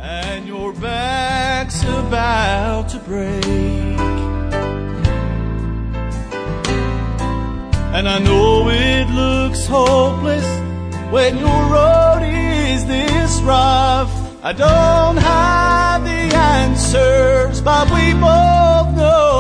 and your back's about to break. And I know it looks hopeless when your road is this rough. I don't have the answers, but we both know